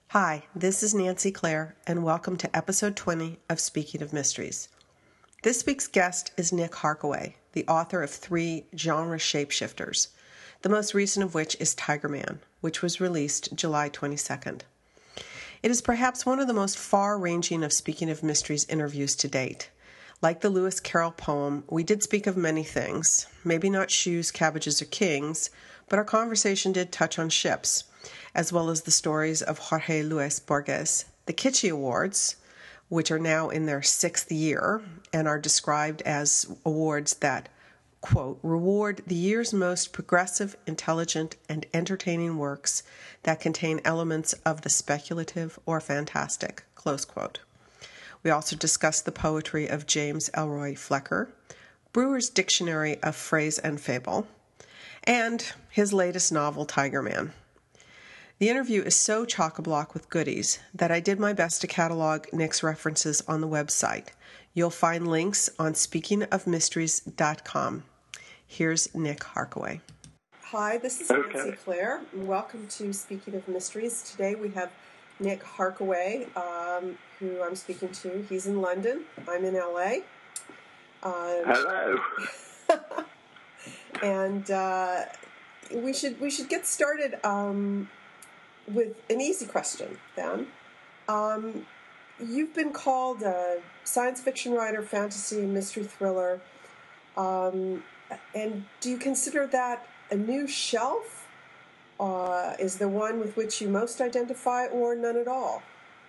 Hi, this is Nancy Clare, and welcome to episode 20 of Speaking of Mysteries. This week's guest is Nick Harkaway, the author of 3 genre shapeshifters, the most recent of which is Tiger Man, which was released July 22nd. It is perhaps one of the most far-ranging of Speaking of Mysteries interviews to date. Like the Lewis Carroll poem, we did speak of many things, maybe not shoes, cabbages, or kings, but our conversation did touch on ships, as well as the stories of Jorge Luis Borges, the Kitschy Awards, which are now in their 6th year and are described as awards that, quote, reward the year's most progressive, intelligent, and entertaining works that contain elements of the speculative or fantastic, close quote. We also discussed the poetry of James Elroy Flecker, Brewer's Dictionary of Phrase and Fable, and his latest novel, Tiger Man. The interview is so chock-a-block with goodies that I did my best to catalog Nick's references on the website. You'll find links on speakingofmysteries.com. Here's Nick Harkaway. Hi, this is Nancy Clare. Welcome to Speaking of Mysteries. Today we have Nick Harkaway, who I'm speaking to. He's in London. I'm in LA. Hello. And we should get started with an easy question, then. You've been called a science fiction writer, fantasy, mystery thriller, and do you consider that a new shelf? Is there one with which you most identify, or none at all?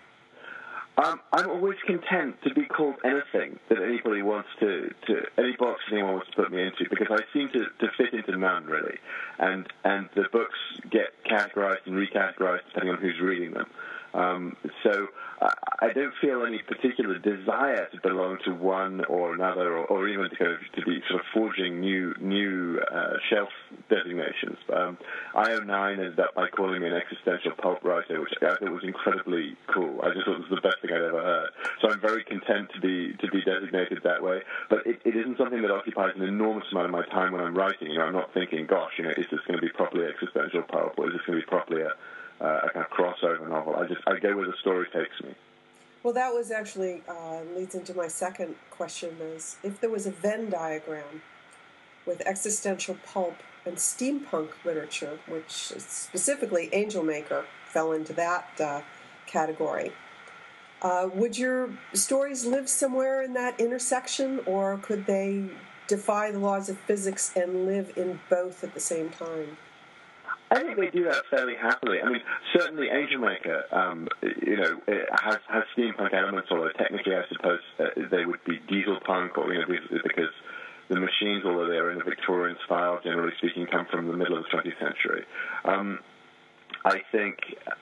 I'm always content to be called anything that anybody wants to any box anyone wants to put me into, because I seem to fit into none, really. And the books get categorized and recategorized depending on who's reading them. So I don't feel any particular desire to belong to one or another, or even to be sort of forging new shelf designations. IO9 ended up by calling me an existential pulp writer, which I thought was incredibly cool. I just thought it was the best thing I'd ever heard. So I'm very content to be designated that way. But it isn't something that occupies an enormous amount of my time when I'm writing. I'm not thinking, gosh, is this going to be properly existential pulp, or is this going to be properly a kind of crossover novel? I go where the story takes me. Well, that was actually leads into my second question: is if there was a Venn diagram with existential pulp and steampunk literature, which specifically Angelmaker fell into that category, would your stories live somewhere in that intersection, or could they defy the laws of physics and live in both at the same time? I think they do that fairly happily. I mean, certainly Angelmaker, it has steampunk elements, although technically I suppose they would be diesel punk, or because the machines, although they're in a Victorian style, generally speaking, come from the middle of the 20th century. I think,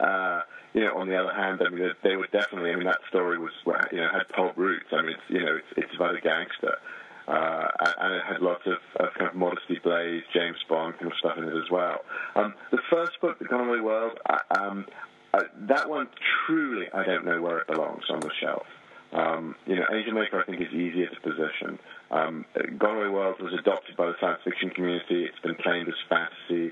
on the other hand, I mean, they would definitely. I mean, that story was, had pulp roots. I mean, it's about a gangster. And it had lots of kind of Modesty Blaze, James Bond kind of stuff in it as well. The first book, The Gone Away World, that one truly, I don't know where it belongs on the shelf. Angelmaker, I think, is easier to position. Gone Away World was adopted by the science fiction community. It's been claimed as fantasy.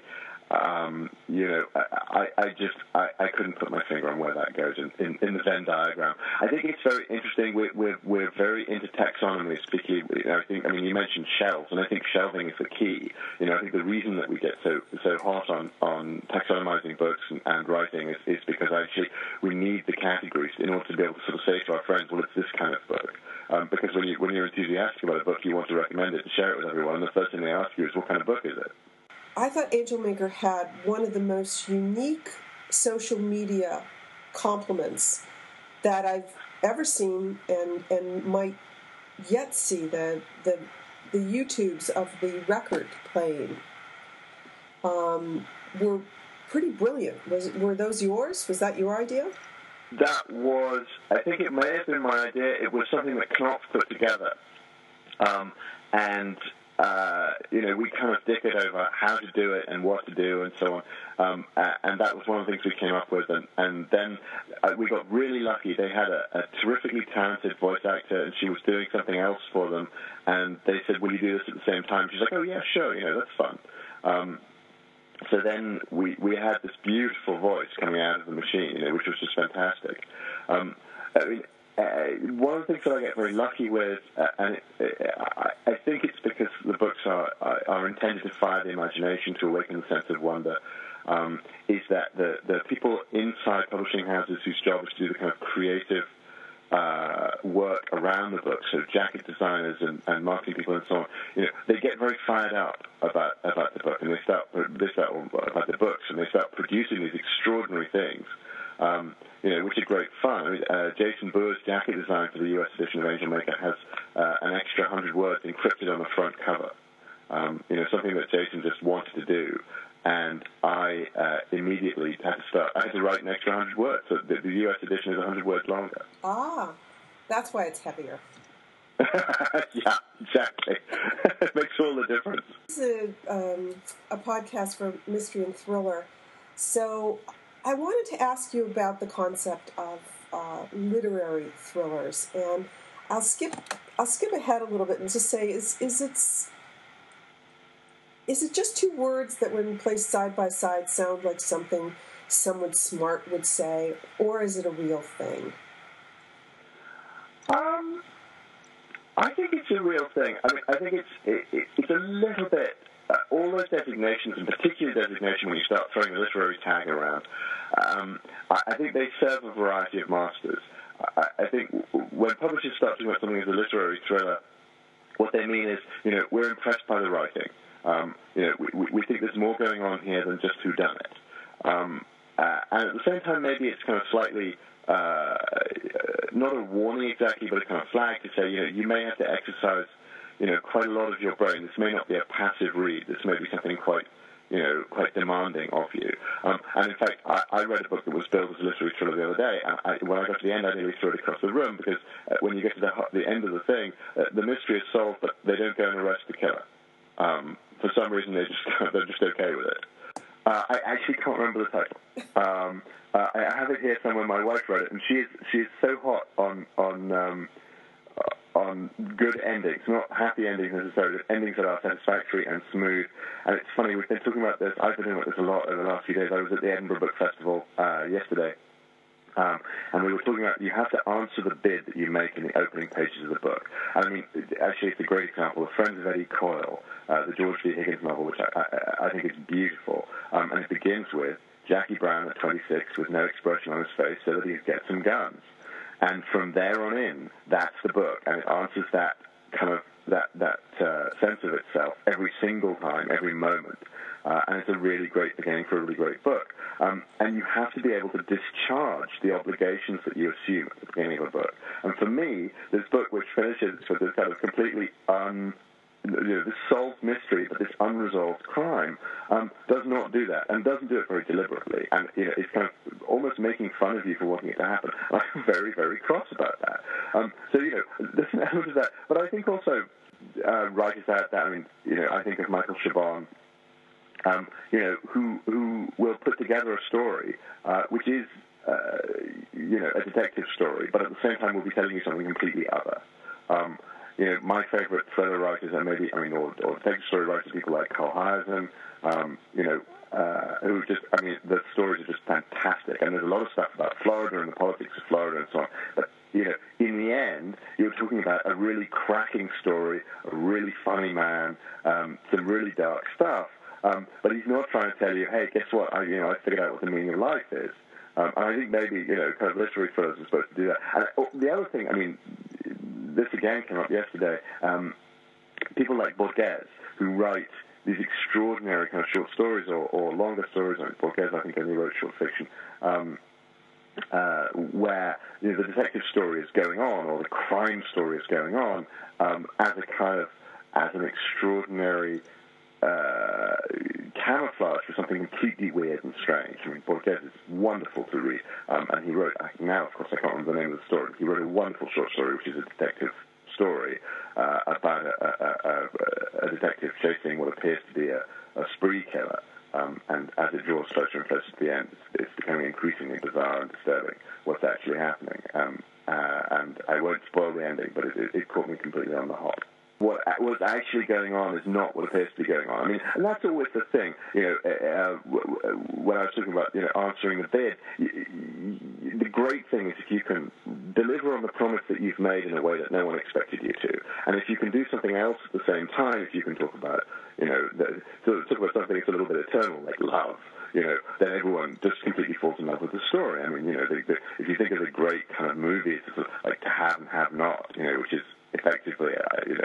I couldn't put my finger on where that goes in the Venn diagram. I think it's very interesting. We're very into taxonomy. Speaking, you mentioned shelves, and I think shelving is the key. I think the reason that we get so hot on taxonomizing books and writing is because actually we need the categories in order to be able to sort of say to our friends, well, it's this kind of book. Because when you're enthusiastic about a book, you want to recommend it and share it with everyone. And the first thing they ask you is, what kind of book is it? I thought Angelmaker had one of the most unique social media compliments that I've ever seen and might yet see. The YouTubes of the record playing were pretty brilliant. Were those yours? Was that your idea? That was, I think it may have been my idea. It was something that Knopf put together. We kind of dickered over how to do it and what to do and so on. And that was one of the things we came up with. And then we got really lucky. They had a terrifically talented voice actor, and she was doing something else for them. And they said, will you do this at the same time? She's like, oh, yeah, sure, that's fun. So then we had this beautiful voice coming out of the machine, which was just fantastic. One of the things that I get very lucky with, and I think it's because the books are intended to fire the imagination, to awaken the sense of wonder, is that the people inside publishing houses whose job is to do the kind of creative work around the book, so jacket designers and marketing people and so on, they get very fired up about the book, and they start about the books, and they start producing these extraordinary things, which are great fun. Jason Boer's jacket design for the U.S. edition of Angel Maker has an extra 100 words encrypted on the front cover. Something that Jason just wanted to do. And I immediately had to write an extra 100 words. So the U.S. edition is 100 words longer. Ah, that's why it's heavier. Yeah, exactly. It makes all the difference. This is a podcast for mystery and thriller. So I wanted to ask you about the concept of literary thrillers. And I'll skip ahead a little bit and just say, is it just two words that, when placed side by side, sound like something someone smart would say, or is it a real thing? I think it's a real thing. I think it's a little bit. All those designations, and particularly designation when you start throwing the literary tag around, I think they serve a variety of masters. I think when publishers start talking about something as a literary thriller, what they mean is, we're impressed by the writing. We think there's more going on here than just whodunit. And at the same time, maybe it's kind of slightly, not a warning exactly, but a kind of flag to say, you may have to exercise, quite a lot of your brain. This may not be a passive read. This may be something quite demanding of you. And in fact, I read a book that was billed as a literary thriller the other day, and when I got to the end, I nearly threw it across the room, because when you get to the end of the thing, the mystery is solved, but they don't go and arrest the killer. For some reason, they're just okay with it. I actually can't remember the title. I have it here somewhere. My wife read it, and she is so hot on good endings, not happy endings necessarily, but endings that are satisfactory and smooth. And it's funny, we've been talking about this. I've been doing this a lot over the last few days. I was at the Edinburgh Book Festival yesterday. And we were talking about, you have to answer the bid that you make in the opening pages of the book. I mean, actually, it's a great example. Friends of Eddie Coyle, the George B. Higgins novel, which I think is beautiful. And it begins with Jackie Brown at 26 with no expression on his face so that he can get some guns. And from there on in, that's the book. And it answers that kind of, that sense of itself every single time, every moment. And it's a really great beginning for a really great book. And you have to be able to discharge the obligations that you assume at the beginning of a book. And for me, this book, which finishes with this kind of completely this solved mystery, but this unresolved crime, does not do that, and doesn't do it very deliberately. And it's kind of almost making fun of you for wanting it to happen. I'm very, very cross about that. So there's an element of that. But I think also writers out there. I mean, I think of Michael Chabon. Who will put together a story which is, a detective story, but at the same time will be telling you something completely other. My favorite thriller writers are or detective story writers, people like Carl Hiaasen, who just, the stories are just fantastic. And there's a lot of stuff about Florida and the politics of Florida and so on. But, in the end, you're talking about a really cracking story, a really funny man, some really dark stuff. But he's not trying to tell you, hey, guess what? I figured out what the meaning of life is. And I think maybe, kind of literary thrillers are supposed to do that. And the other thing, this again came up yesterday. People like Borges, who write these extraordinary kind of short stories or longer stories. Borges, I think, only wrote short fiction, where the detective story is going on, or the crime story is going on, as an extraordinary camouflage for something completely weird and strange. Borges is wonderful to read, and he wrote, now of course I can't remember the name of the story, he wrote a wonderful short story which is a detective story about a detective chasing what appears to be a spree killer, and as it draws closer and closer to the end, it's becoming increasingly bizarre and disturbing what's actually happening. And I won't spoil the ending, but it caught me completely on the hop. what's actually going on is not what appears to be going on. I mean, and that's always the thing. When I was talking about answering the bid, the great thing is if you can deliver on the promise that you've made in a way that no one expected you to, and if you can do something else at the same time, if you can talk about talk about something that's a little bit eternal like love. Then everyone just completely falls in love with the story. I mean, if you think of the great kind of movies, sort of like To Have and Have Not, which is effectively,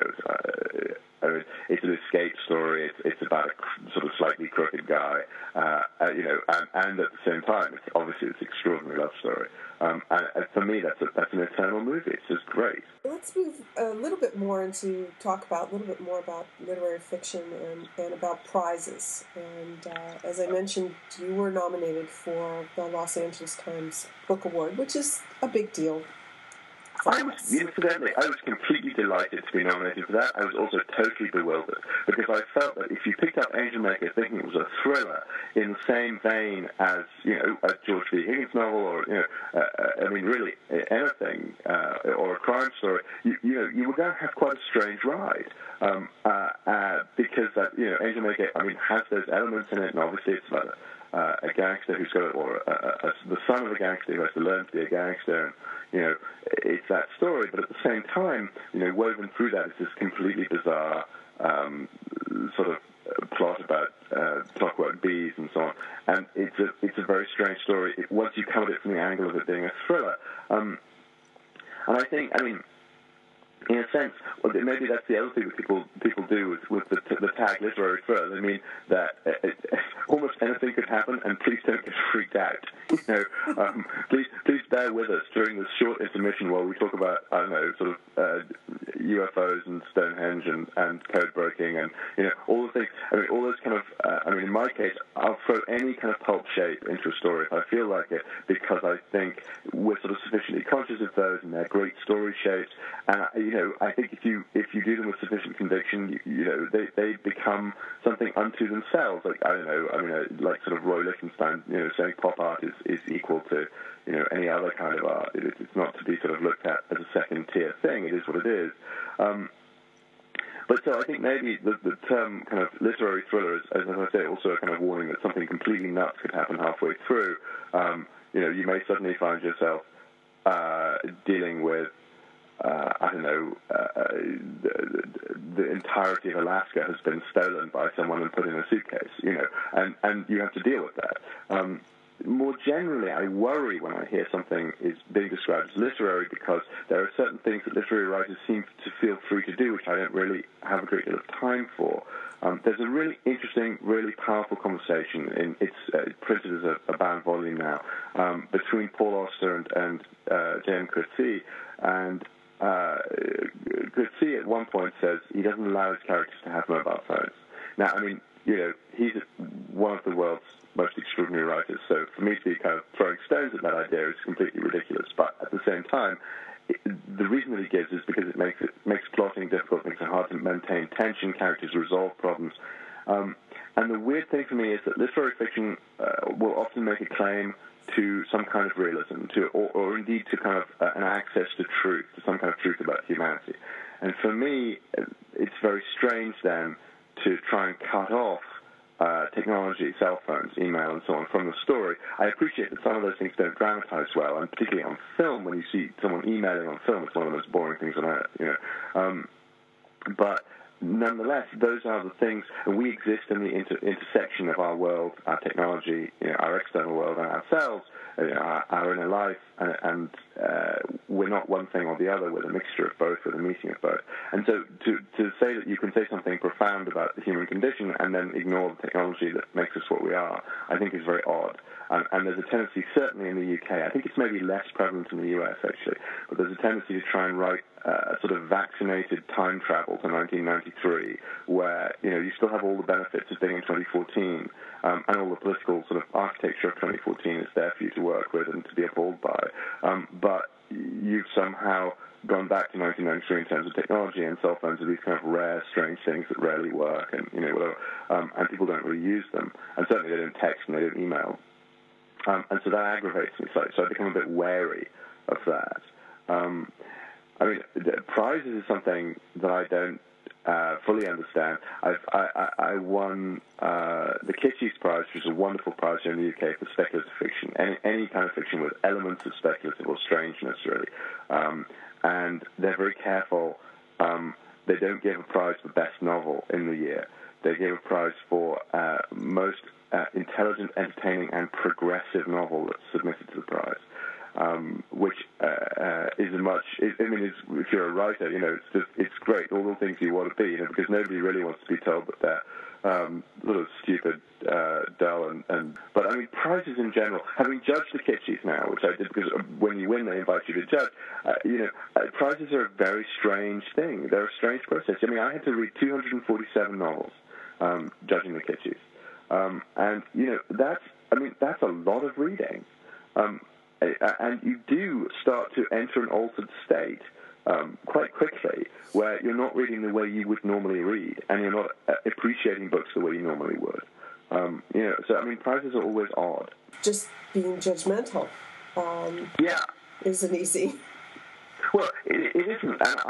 it's an escape story. It's about a sort of slightly crooked guy, and at the same time, it's obviously this extraordinary love story. And for me, that's an eternal movie. It's just great. Let's move a little bit more talk about literary fiction and about prizes. And as I mentioned, you were nominated for the Los Angeles Times Book Award, which is a big deal. I was completely delighted to be nominated for that. I was also totally bewildered because I felt that if you picked up Angel Maker thinking it was a thriller in the same vein as a George V. Higgins novel or really anything or a crime story, you were going to have quite a strange ride because Angel Maker has those elements in it, and obviously it's about a gangster who's got the son of a gangster who has to learn to be a gangster. And, it's that story, but at the same time, woven through that is this completely bizarre sort of plot about clockwork bees and so on. And it's a very strange story once you come at it from the angle of it being a thriller. And I think, in a sense, maybe that's the other thing that people do with the tag literary thriller. I mean, that almost anything could happen, and please don't get freaked out. Please bear with us during this short intermission while we talk about, sort of UFOs and Stonehenge and code breaking and, all the things. All those kind of, in my case, I'll throw any kind of pulp shape into a story if I feel like it, because I think we're sort of sufficiently conscious of those, and they're great story shapes. And, I think if you do them with sufficient conviction, they become something unto themselves. Like, like sort of Roy Lichtenstein, saying pop art is equal to, any other kind of art. It's not to be sort of looked at as a second-tier thing. It is what it is. But so I think maybe the term kind of literary thriller is, as I say, also a kind of warning that something completely nuts could happen halfway through. You may suddenly find yourself dealing with the entirety of Alaska has been stolen by someone and put in a suitcase, and you have to deal with that. More generally, I worry when I hear something is being described as literary because there are certain things that literary writers seem to feel free to do, which I don't really have a great deal of time for. There's a really interesting, really powerful conversation, it's printed as a bound volume now, between Paul Auster and J.M. Coetzee, and Coetzee at one point says he doesn't allow his characters to have mobile phones. Now, he's one of the world's most extraordinary writers, so for me to be kind of throwing stones at that idea is completely ridiculous. But at the same time, the reason that he gives is because it makes plotting difficult, makes it hard to maintain tension, characters resolve problems. And the weird thing for me is that literary fiction will often make a claim to some kind of realism, or indeed to kind of an access to truth, to some kind of truth about humanity. And for me, it's very strange then to try and cut off technology, cell phones, email, and so on from the story. I appreciate that some of those things don't dramatize well, and particularly on film, when you see someone emailing on film, it's one of the most boring things on earth. But nonetheless, those are the things, and we exist in the intersection of our world, our technology, our external world, and ourselves, our inner life, and we're not one thing or the other. We're a mixture of both, we're a meeting of both. And so to say that you can say something profound about the human condition and then ignore the technology that makes us what we are, I think is very odd. And there's a tendency, certainly in the UK, I think it's maybe less prevalent in the US, actually, but there's a tendency to try and write sort of vaccinated time travel to 1993, where, you still have all the benefits of being in 2014, and all the political sort of architecture of 2014 is there for you to work with and to be appalled by. But you've somehow gone back to 1993 in terms of technology, and cell phones are these kind of rare, strange things that rarely work, and, whatever, and people don't really use them. And certainly they don't text and they don't email. And so that aggravates me slightly, so I become a bit wary of that. Prizes is something that I don't fully understand. I won the Kitschy's Prize, which is a wonderful prize here in the UK for speculative fiction, any kind of fiction with elements of speculative or strangeness, really. And they're very careful. They don't give a prize for best novel in the year. They give a prize for most intelligent, entertaining, and progressive novel that's submitted to the prize. Which is a much. If you're a writer, it's great. All the things you want to be, because nobody really wants to be told that they're sort of stupid, dull, But I mean, prizes in general. Having judged the Kitschys now, which I did because when you win, they invite you to judge. Prizes are a very strange thing. They're a strange process. I mean, I had to read 247 novels judging the Kitschys, and that's a lot of reading. And you do start to enter an altered state quite quickly, where you're not reading the way you would normally read, and you're not appreciating books the way you normally would. So I mean, prizes are always odd. Just being judgmental, isn't easy. Well, it isn't, and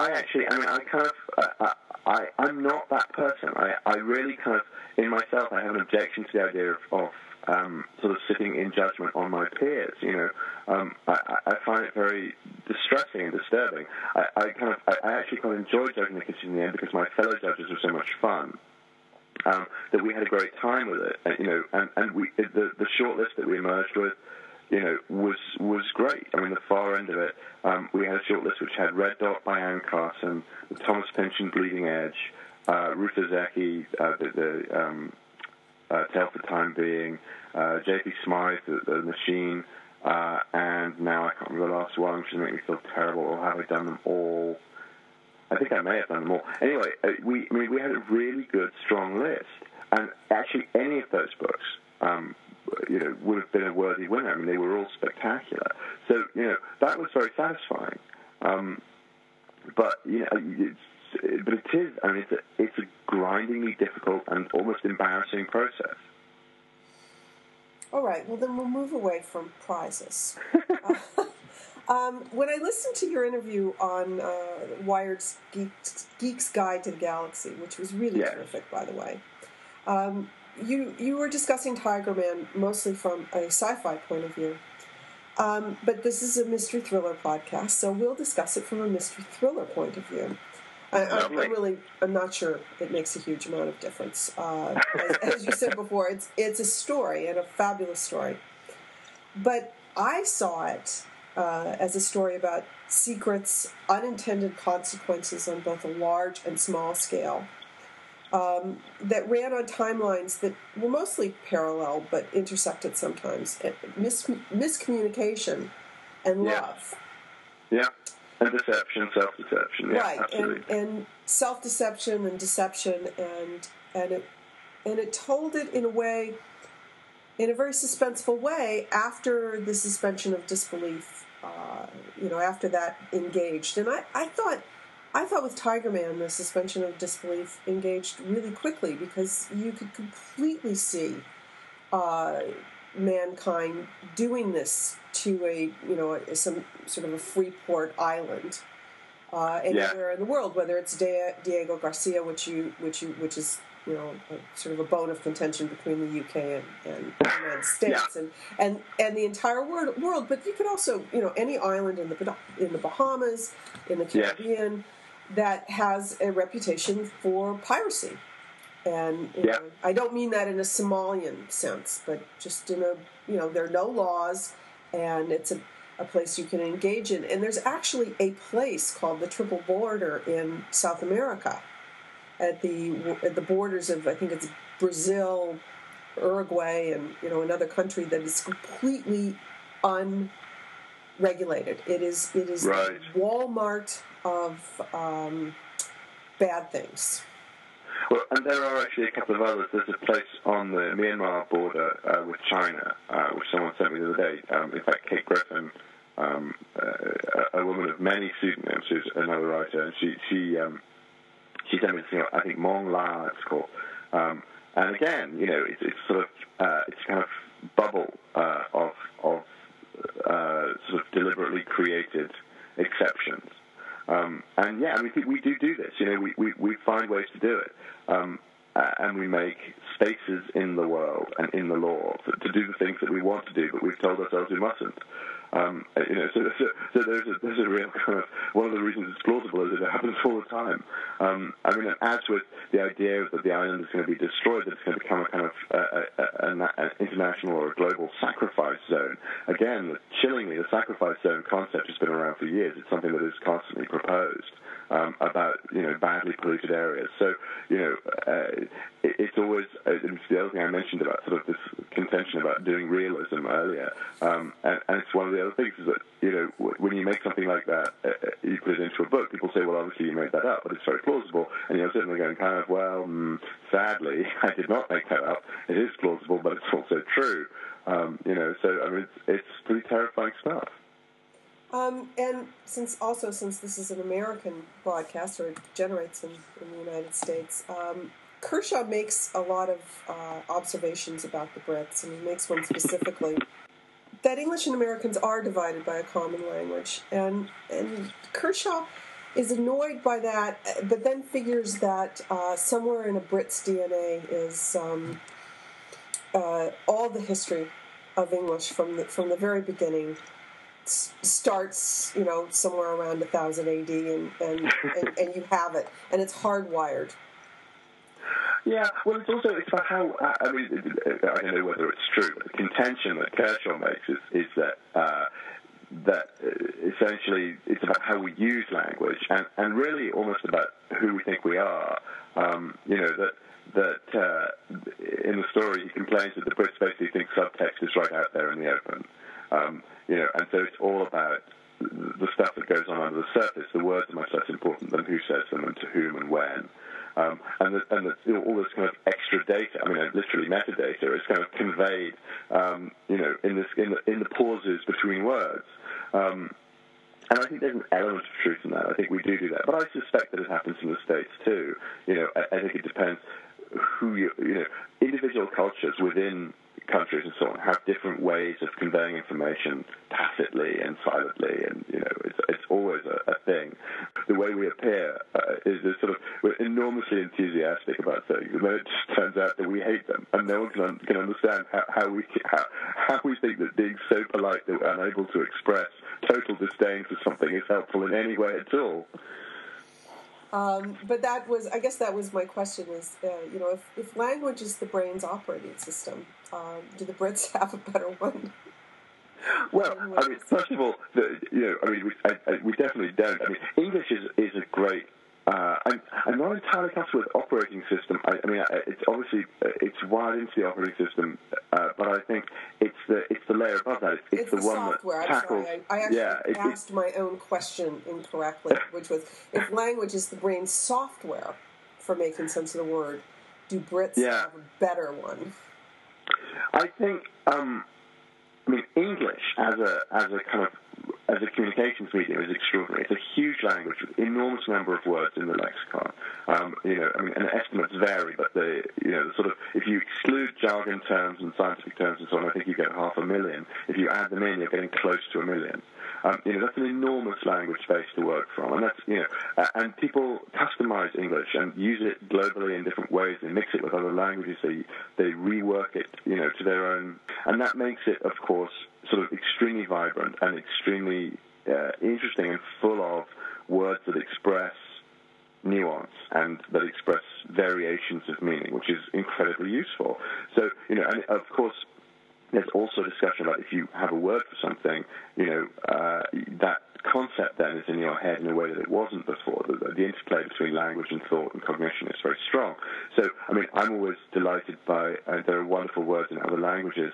I'm not that person. I really kind of, in myself, I have an objection to the idea of sort of sitting in judgment on my peers. I find it very distressing and disturbing. I actually quite enjoyed judging the Kitschys in the end because my fellow judges were so much fun that we had a great time with it. And we the short list that we emerged with, was great. I mean, the far end of it, we had a short list which had Red Dot by Anne Carson, Thomas Pynchon, Bleeding Edge, Ruth Ozeki, Tale for Time Being, J.P. Smythe, The Machine, and now I can't remember the last one, which is making me feel terrible. Or have I done them all? I think I may have done them all. Anyway, we had a really good, strong list, and actually any of those books, would have been a worthy winner. I mean, they were all spectacular. So that was very satisfying. But it is. I mean, it's a grindingly difficult and almost embarrassing process. All right. Well, then we'll move away from prizes. When I listened to your interview on Wired's Geek's Guide to the Galaxy, which was really terrific, by the way, you were discussing Tiger Man mostly from a sci-fi point of view. But this is a mystery thriller podcast, so we'll discuss it from a mystery thriller point of view. I'm not sure it makes a huge amount of difference. As you said before, it's a story, and a fabulous story. But I saw it as a story about secrets, unintended consequences on both a large and small scale, that ran on timelines that were mostly parallel but intersected sometimes. Miscommunication and love. Yeah. And deception, self-deception. Yeah, right, absolutely. and self-deception and deception, and it told it in a way, in a very suspenseful way, after the suspension of disbelief. After that engaged, and I thought with Tiger Man, the suspension of disbelief engaged really quickly, because you could completely see mankind doing this to some sort of a Freeport Island anywhere in the world, whether it's Diego Garcia, which is sort of a bone of contention between the UK and the United States, and the entire world. But you could also any island in the Bahamas, in the Caribbean, that has a reputation for piracy. And I don't mean that in a Somalian sense, but just in there are no laws, and it's a place you can engage in. And there's actually a place called the Triple Border in South America, at the borders of, I think it's Brazil, Uruguay, and another country that is completely unregulated. It is right. The Walmart of bad things. Well, and there are actually a couple of others. There's a place on the Myanmar border with China, which someone sent me the other day. In fact, Kate Griffin, a woman of many pseudonyms, who's another writer, and she sent me this thing, I think Mong La, it's called. And again, it's sort of it's kind of bubble of sort of deliberately created exceptions. And yeah, I mean, we do this. You know, we find ways to do it. And we make spaces in the world and in the law to do the things that we want to do, but we've told ourselves we mustn't. You know, so there's a real kind of, one of the reasons it's plausible is that it happens all the time. I mean, as with the idea that the island is going to be destroyed, that it's going to become a kind of an international or a global sacrifice zone. Again, chillingly, the sacrifice zone concept has been around for years. It's something that is constantly proposed. About, you know, badly polluted areas. So, you know, it's always, it's the other thing I mentioned about sort of this contention about doing realism earlier, and it's one of the other things is that, you know, when you make something like that, you put it into a book, people say, well, obviously you made that up, but it's very plausible, and you're sitting there going kind of, well, sadly, I did not make that up. It is plausible, but it's also true. You know, so, I mean, it's pretty terrifying stuff. And since this is an American broadcast, or it generates in the United States, Kershaw makes a lot of observations about the Brits, and he makes one specifically that English and Americans are divided by a common language, and Kershaw is annoyed by that, but then figures that somewhere in a Brit's DNA is all the history of English from the very beginning. Starts, you know, somewhere around 1000 AD, and you have it, and it's hardwired. Yeah, well, it's about how, I mean, I don't know whether it's true, but the contention that Kershaw makes is that essentially it's about how we use language, and really almost about who we think we are. You know, that in the story he complains that the Brits basically think subtext is right out there in the open. You know, and so it's all about the stuff that goes on under the surface. The words are much less important than who says them and to whom and when. And you know, all this kind of extra data, I mean, literally metadata, is kind of conveyed, you know, in the pauses between words. And I think there's an element of truth in that. I think we do that. But I suspect that it happens in the States too. You know, I think it depends who you know, individual cultures within countries and so on have different ways of conveying information tacitly and silently, and you know, it's always a thing. The way we appear is sort of, we're enormously enthusiastic about things, and then it just turns out that we hate them, and no one can understand how we think that being so polite that we're unable to express total disdain for something is helpful in any way at all. But I guess that was my question is, you know, if language is the brain's operating system, do the Brits have a better one? Well, I mean, first of all, you know, I mean, we definitely don't. I mean, English is a great. I'm not entirely comfortable with operating system. I mean, it's obviously it's wired into the operating system, but I think it's the layer above that. It's the one software. that tackles. I actually asked my own question incorrectly, which was, if language is the brain's software for making sense of the word, do Brits have a better one? I think. I mean, English as a communications medium is extraordinary. It's a huge language with enormous number of words in the lexicon. You know, I mean, and estimates vary, but the sort of, if you exclude jargon terms and scientific terms and so on, I think you get 500,000. If you add them in, you're getting close to 1 million. You know, that's an enormous language base to work from, and that's, you know, and people customize English and use it globally in different ways. They mix it with other languages. They rework it, you know, to their own, and that makes it, of course, sort of extremely vibrant and extremely interesting and full of words that express nuance and that express variations of meaning, which is incredibly useful. So, you know, and of course, there's also discussion about if you have a word for something, you know, that concept then is in your head in a way that it wasn't before. The interplay between language and thought and cognition is very strong. So, I mean, I'm always delighted by, there are wonderful words in other languages.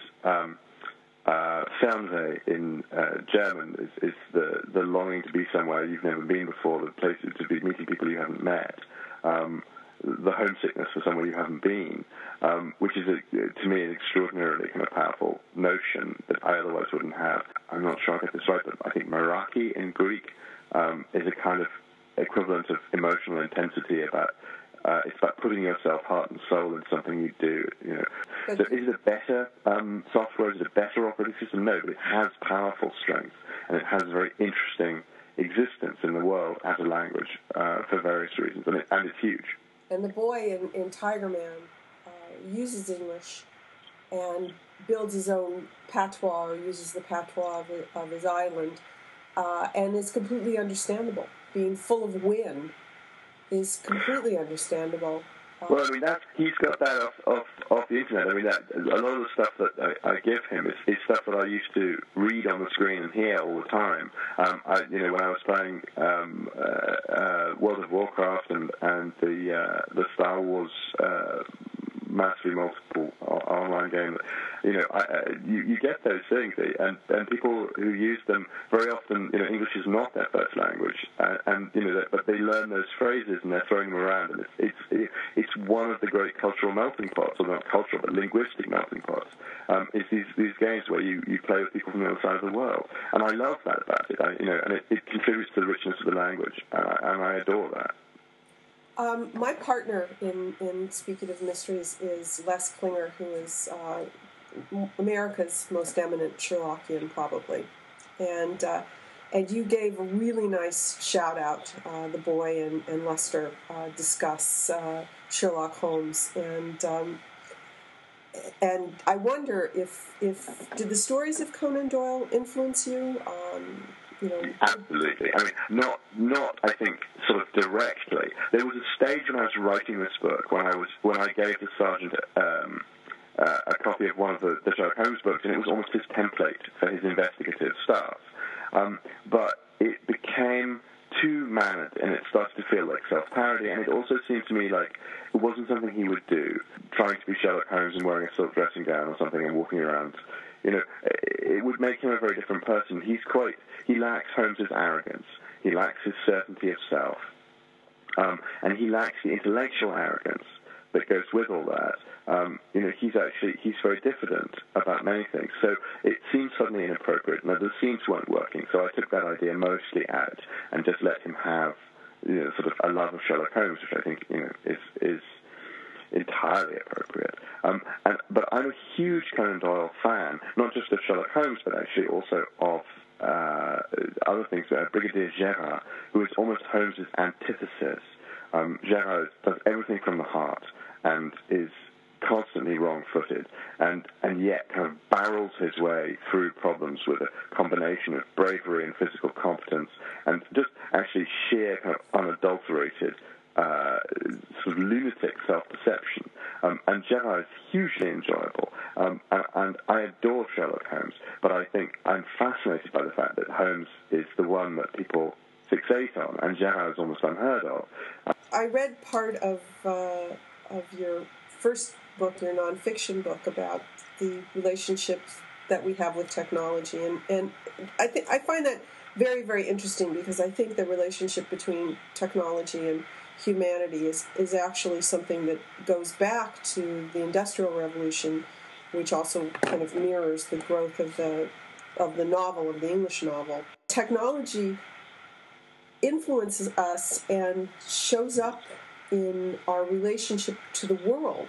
Fernweh in German is the longing to be somewhere you've never been before, the place to be meeting people you haven't met. The homesickness for somewhere you haven't been, which is, to me, an extraordinarily kind of powerful notion that I otherwise wouldn't have. I'm not sure I get this right, but I think Meraki in Greek is a kind of equivalent of emotional intensity about, it's about putting yourself, heart and soul, into something you do. You know, so is it a better software? Is it a better operating system? No, but it has powerful strength, and it has very interesting existence in the world as a language for various reasons, and it's huge. And the boy in Tiger Man uses English and builds his own patois, or uses the patois of his island, and is completely understandable. Being full of wind is completely understandable. Well, I mean, he's got that off the internet. I mean, a lot of the stuff that I give him is stuff that I used to read on the screen and hear all the time. When I was playing World of Warcraft and the Star Wars massively multiple online game, you get those things, and people who use them very often, English is not their first language, but they learn those phrases and they're throwing them around, and it's one of the great cultural melting pots, or not cultural, but linguistic melting pots. It's these games where you play with people from the other side of the world, and I love that about it. And it contributes to the richness of the language, and I adore that. My partner in Speaking of Mysteries is Les Klinger, who is America's most eminent Sherlockian, probably. And you gave a really nice shout-out. The boy and Lester discuss Sherlock Holmes. And I wonder if did the stories of Conan Doyle influence you? Absolutely. I mean, not. I think sort of directly. There was a stage when I was writing this book when I gave the sergeant a copy of one of the Sherlock Holmes books, and it was almost his template for his investigative stuff. But it became too mannered, and it started to feel like self-parody, and it also seemed to me like it wasn't something he would do, trying to be Sherlock Holmes and wearing a silk dressing gown or something and walking around. It would make him a very different person. He lacks Holmes's arrogance. He lacks his certainty of self. And he lacks the intellectual arrogance that goes with all that. He's very diffident about many things. So it seemed suddenly inappropriate. Now, the scenes weren't working, so I took that idea mostly out and just let him have, sort of a love of Sherlock Holmes, which I think, is entirely appropriate. But I'm a huge Conan Doyle fan, not just of Sherlock Holmes, but actually also of other things. Brigadier Gerard, who is almost Holmes's antithesis. Gerard does everything from the heart and is constantly wrong-footed, and yet kind of barrels his way through problems with a combination of bravery and physical competence, and just actually sheer kind of unadulterated sort of lunatic self-perception. And Gerard is hugely enjoyable, and I adore Sherlock Holmes, but I think I'm fascinated by the fact that Holmes is the one that people fixate on, and Gerard is almost unheard of. I read part of your first book, your nonfiction book, about the relationships that we have with technology, and I find that very, very interesting, because I think the relationship between technology and humanity is actually something that goes back to the Industrial Revolution, which also kind of mirrors the growth of the novel, of the English novel. Technology influences us and shows up in our relationship to the world.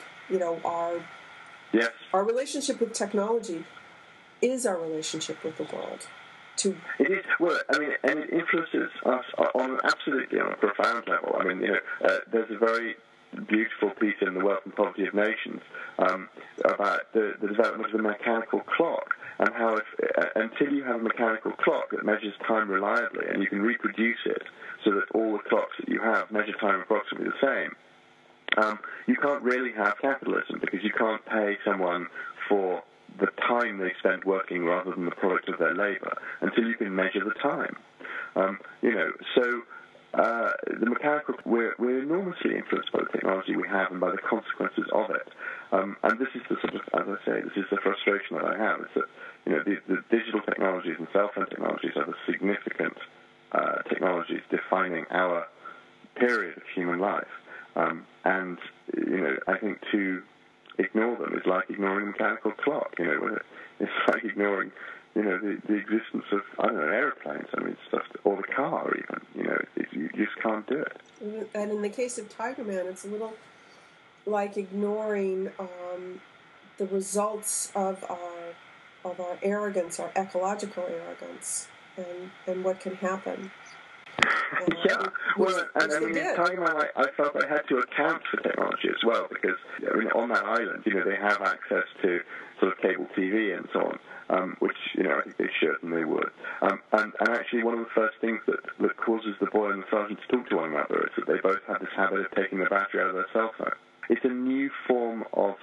Our relationship with technology is our relationship with the world. It is. Well, I mean, and it influences us on a profound level. I mean, there's a very beautiful piece in The Wealth and Poverty of Nations about the development of the mechanical clock, and how until you have a mechanical clock that measures time reliably and you can reproduce it so that all the clocks that you have measure time approximately the same, you can't really have capitalism, because you can't pay someone for the time they spend working rather than the product of their labor until you can measure the time. So the mechanical, we're enormously influenced by the technology we have and by the consequences of it. And this is the sort of, as I say, this is the frustration that I have. It's that, the digital technologies and cell phone technologies are the significant technologies defining our period of human life. And I think to ignore them is like ignoring a mechanical clock. It's like ignoring, the existence of, airplanes. I mean, stuff, or the car even. You just can't do it. And in the case of Tiger Man, it's a little like ignoring the results of our arrogance, our ecological arrogance, and what can happen Yeah, well, and I mean, in Tiger Man, I felt I had to account for technology as well, because on that island, they have access to sort of cable TV and so on, which, I think they should and they would. And actually, one of the first things that causes the boy and the sergeant to talk to one another is that they both have this habit of taking the battery out of their cell phone. It's a new form of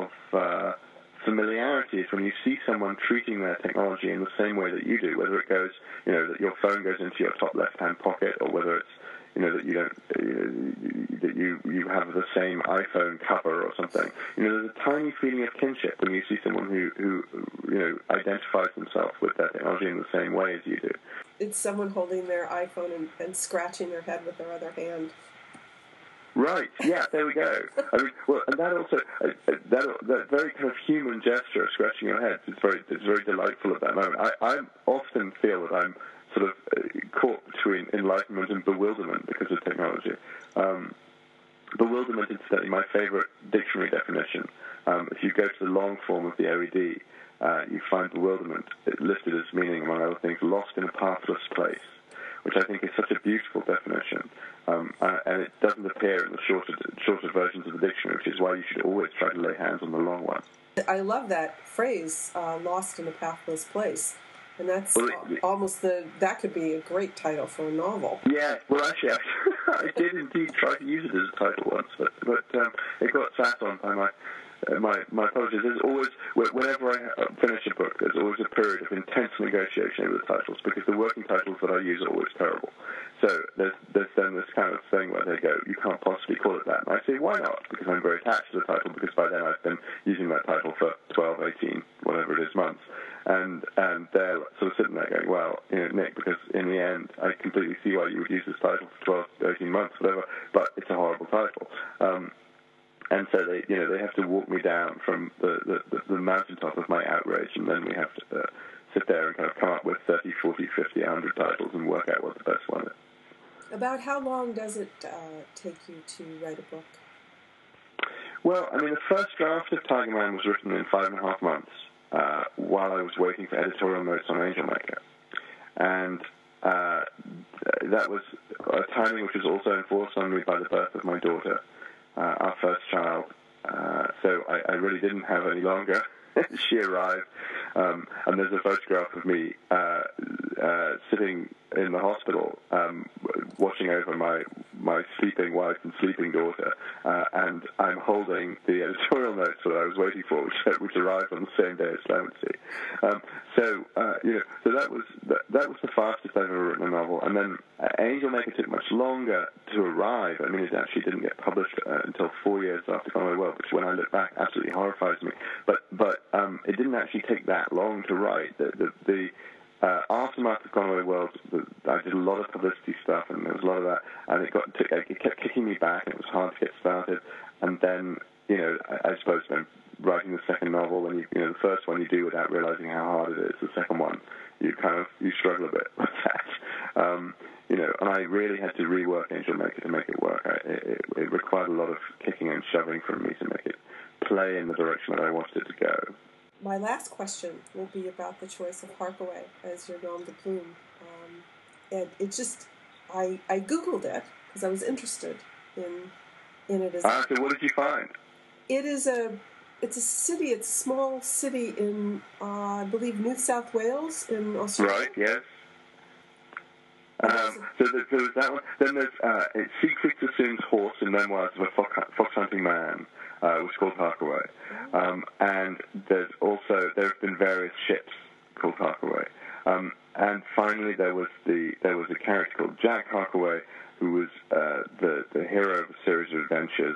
familiarity. Is when you see someone treating their technology in the same way that you do, whether it goes, that your phone goes into your top left-hand pocket, or whether it's, that you don't, that you have the same iPhone cover or something. There's a tiny feeling of kinship when you see someone who identifies themselves with that technology in the same way as you do. It's someone holding their iPhone and scratching their head with their other hand. Right. Yeah. There we go. I mean, well, and that also that very kind of human gesture of scratching your head is very delightful at that moment. I often feel that I'm sort of caught between enlightenment and bewilderment because of technology. Bewilderment is certainly my favorite dictionary definition. If you go to the long form of the OED, you find bewilderment listed as meaning, among other things, lost in a pathless place, which I think is such a beautiful definition. And it doesn't appear in the shorter versions of the dictionary, which is why you should always try to lay hands on the long one. I love that phrase, lost in a pathless place. And that's that could be a great title for a novel. Yeah, well, actually, I did indeed try to use it as a title once, but it got sat on by my publishers. There's always, whenever I finish a book, there's always a period of intense negotiation over the titles, because the working titles that I use are always terrible. So there's then this kind of thing where they go, you can't possibly call it that. And I say, why not? Because I'm very attached to the title, because by then I've been using that title for 12, 18, whatever it is, months. And they're sort of sitting there going, well, Nick, because in the end, I completely see why you would use this title for 12, 18 months, whatever, but it's a horrible title. And so they have to walk me down from the mountaintop of my outrage, and then we have to sit there and kind of come up with 30, 40, 50, 100 titles and work out what the best one is. About how long does it take you to write a book? Well, I mean, the first draft of Tiger Man was written in 5.5 months while I was waiting for editorial notes on Angel Maker. And that was a timing which was also enforced on me by the birth of my daughter, our first child. So I really didn't have any longer. She arrived, and there's a photograph of me sitting in the hospital, watching over my sleeping wife and sleeping daughter, and I'm holding the editorial notes that I was waiting for, which arrived on the same day as Clemency. So that was the fastest I've ever written a novel. And then Angel Maker took much longer to arrive. I mean, it actually didn't get published until 4 years after Gone Away World, which, when I look back, absolutely horrifies me. But it didn't actually take that long to write. The aftermath of Gone Away World, I did a lot of publicity stuff, and there was a lot of that, and it kept kicking me back, and it was hard to get started. And then, I suppose when writing the second novel, and the first one you do without realizing how hard it is. The second one, you struggle a bit with that. And I really had to rework Angel Maker to make it work. It required a lot of kicking and shoving from me to make it play in the direction that I wanted it to go. My last question will be about the choice of Harkaway as your nom de plume. And it just, I Googled it because I was interested in it. So what did you find? It's a city, it's a small city in, I believe, New South Wales in Australia. Right, yes. So there's that one. Then there's Siegfried Sassoon's horse in Memoirs of a Fox-Hunting Man, which is called Harkaway. And there have been various ships called Harkaway. And finally, there was a character called Jack Harkaway, who was the hero of a series of adventures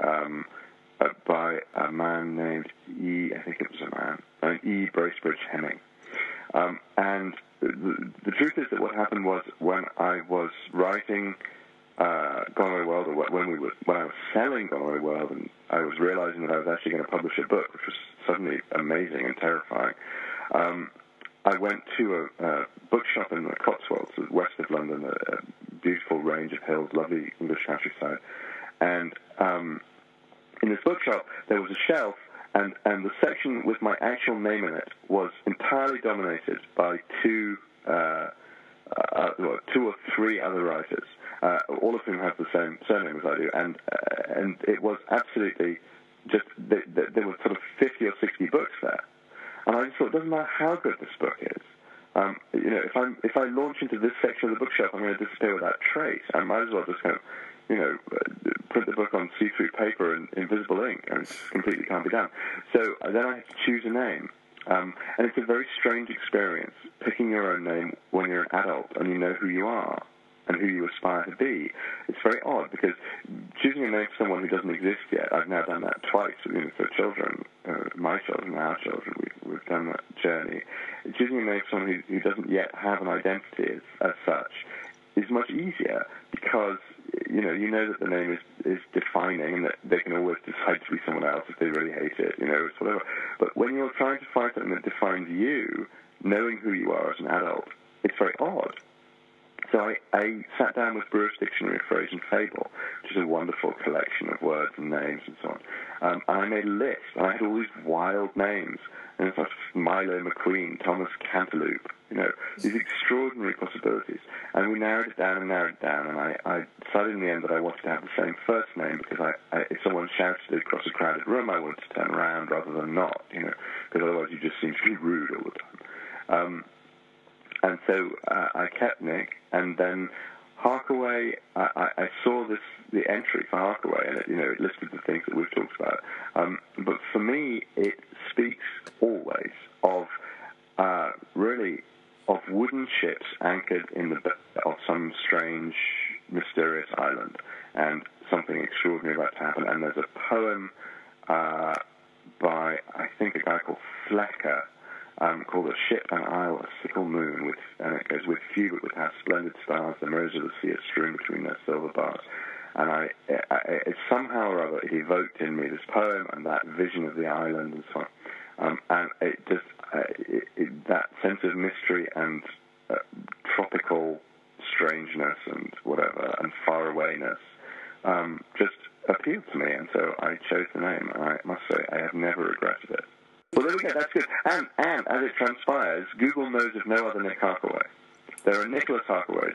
by a man named E. Bracebridge Hemming. And the truth is that what happened was, when I was writing Gone Away World, or when I was selling Gone Away World, and I was realizing that I was actually going to publish a book, which was suddenly amazing and terrifying, I went to a bookshop in the Cotswolds, west of London, a beautiful range of hills, lovely English countryside. And in this bookshop, there was a shelf, and the section with my actual name in it was entirely dominated by two 2 or 3 other writers, all of whom have the same surname as I do, and it was absolutely just there were sort of 50 or 60 books there, and I just thought, it doesn't matter how good this book is. If I launch into this section of the bookshelf, I'm going to disappear without trace. I might as well just kind of, print the book on see-through paper and invisible ink, and it just completely can't be done. So then I had to choose a name. And it's a very strange experience, picking your own name when you're an adult and you know who you are and who you aspire to be. It's very odd, because choosing a name for someone who doesn't exist yet, I've now done that twice, for children, my children, our children, we've done that journey. Choosing a name for someone who doesn't yet have an identity as such is much easier, because you know that the name is defining, and that they can always decide to be someone else if they really hate it, it's whatever. But when you're trying to find something that defines you, knowing who you are as an adult, it's very odd. So I sat down with Brewer's Dictionary of Phrase and Fable, which is a wonderful collection of words and names and so on. And I made a list, and I had all these wild names, and it's like Milo McQueen, Thomas Cantaloupe, these extraordinary possibilities. And we narrowed it down, and I decided in the end that I wanted to have the same first name, because if someone shouted across a crowded room, I wanted to turn around rather than not, because otherwise you just seem to be rude all the time. And so I kept Nick, and then Harkaway, I saw the entry for Harkaway, and it listed the things that we've talked about. But for me, it speaks always of wooden ships anchored in the bay of some strange, mysterious island, and something extraordinary about to happen. And there's a poem by, I think, a guy called Flecker, called A Ship, an Isle, a Sickle Moon, and it goes, with few but with how splendid stars the mirrors of the sea are strewn between their silver bars. And it somehow or other, it evoked in me this poem and that vision of the island and so on. And it just, that sense of mystery and tropical strangeness and whatever, and farawayness, just appealed to me, and so I chose the name. And I must say, I have never regretted it. Well, there we go, that's good. And as it transpires, Google knows of no other Nick Harkaway. There are Nicholas Harkaways,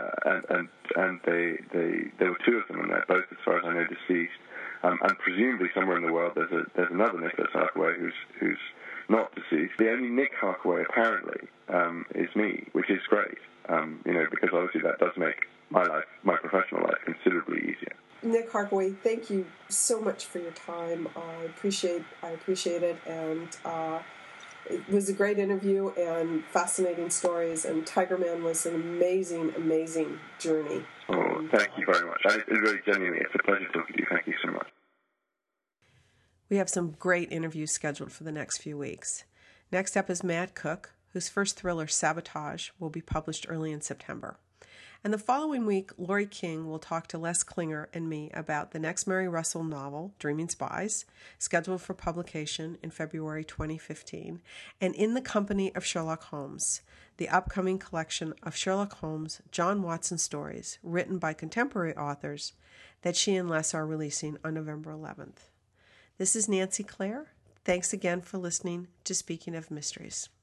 and there were 2 of them, and they're both, as far as I know, deceased. And presumably somewhere in the world there's another Nicholas Harkaway who's not deceased. The only Nick Harkaway, apparently, is me, which is great, because obviously that does make my professional life, considerably easier. Nick Harkaway, thank you so much for your time. I appreciate it, and it was a great interview and fascinating stories, and Tigerman was an amazing, amazing journey. Oh, thank you very much. It's really genuinely, it's a pleasure talking to you. Thank you so much. We have some great interviews scheduled for the next few weeks. Next up is Matt Cook, whose first thriller, Sabotage, will be published early in September. And the following week, Laurie King will talk to Les Klinger and me about the next Mary Russell novel, Dreaming Spies, scheduled for publication in February 2015, and In the Company of Sherlock Holmes, the upcoming collection of Sherlock Holmes, John Watson stories written by contemporary authors that she and Les are releasing on November 11th. This is Nancy Clare. Thanks again for listening to Speaking of Mysteries.